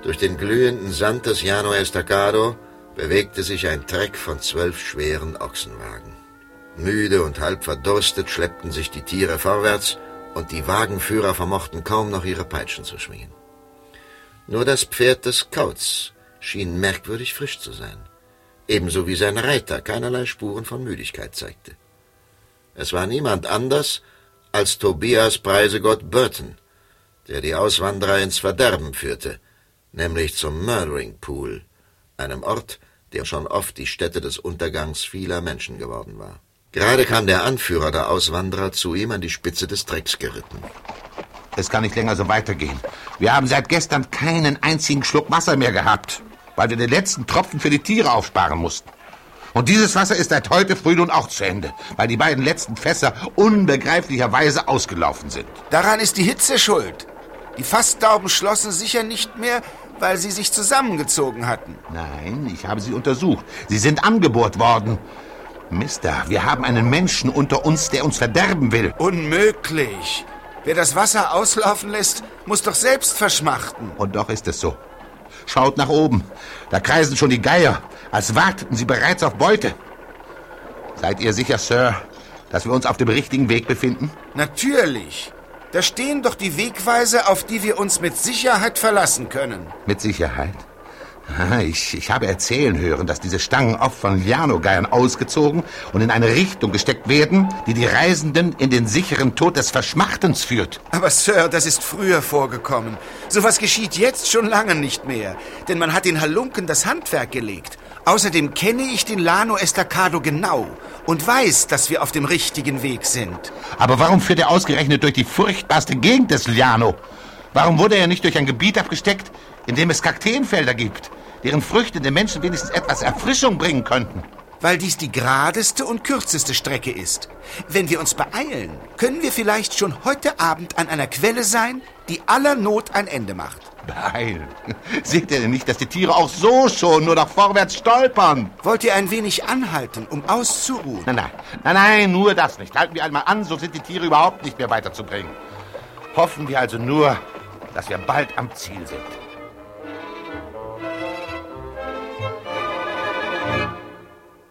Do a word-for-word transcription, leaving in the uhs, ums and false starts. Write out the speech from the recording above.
Durch den glühenden Sand des Llano Estacado bewegte sich ein Treck von zwölf schweren Ochsenwagen. Müde und halb verdurstet schleppten sich die Tiere vorwärts, und die Wagenführer vermochten kaum noch ihre Peitschen zu schwingen. Nur das Pferd des Kauts schien merkwürdig frisch zu sein, ebenso wie sein Reiter keinerlei Spuren von Müdigkeit zeigte. Es war niemand anders als Tobias Preisegott Burton, der die Auswanderer ins Verderben führte, nämlich zum Murdering Pool, einem Ort, der schon oft die Stätte des Untergangs vieler Menschen geworden war. Gerade kam der Anführer der Auswanderer zu ihm an die Spitze des Trecks geritten. Es kann nicht länger so weitergehen. Wir haben seit gestern keinen einzigen Schluck Wasser mehr gehabt, weil wir den letzten Tropfen für die Tiere aufsparen mussten. Und dieses Wasser ist seit heute früh nun auch zu Ende, weil die beiden letzten Fässer unbegreiflicherweise ausgelaufen sind. Daran ist die Hitze schuld. Die Fassstauben schlossen sicher nicht mehr, weil sie sich zusammengezogen hatten. Nein, ich habe sie untersucht. Sie sind angebohrt worden. Mister, wir haben einen Menschen unter uns, der uns verderben will. Unmöglich. Wer das Wasser auslaufen lässt, muss doch selbst verschmachten. Und doch ist es so. Schaut nach oben. Da kreisen schon die Geier, als warteten sie bereits auf Beute. Seid ihr sicher, Sir, dass wir uns auf dem richtigen Weg befinden? Natürlich. Da stehen doch die Wegweiser, auf die wir uns mit Sicherheit verlassen können. Mit Sicherheit? Ich, ich habe erzählen hören, dass diese Stangen oft von Llano-Geiern ausgezogen und in eine Richtung gesteckt werden, die die Reisenden in den sicheren Tod des Verschmachtens führt. Aber Sir, das ist früher vorgekommen. Sowas geschieht jetzt schon lange nicht mehr, denn man hat den Halunken das Handwerk gelegt. Außerdem kenne ich den Llano Estacado genau und weiß, dass wir auf dem richtigen Weg sind. Aber warum führt er ausgerechnet durch die furchtbarste Gegend des Llano? Warum wurde er nicht durch ein Gebiet abgesteckt, in dem es Kakteenfelder gibt, deren Früchte den Menschen wenigstens etwas Erfrischung bringen könnten? Weil dies die geradeste und kürzeste Strecke ist. Wenn wir uns beeilen, können wir vielleicht schon heute Abend an einer Quelle sein, die aller Not ein Ende macht. Beeilen? Seht ihr denn nicht, dass die Tiere auch so schon nur noch vorwärts stolpern? Wollt ihr ein wenig anhalten, um auszuruhen? Nein, nein, nein, nein, nur das nicht. Halten wir einmal an, so sind die Tiere überhaupt nicht mehr weiterzubringen. Hoffen wir also nur, dass wir bald am Ziel sind.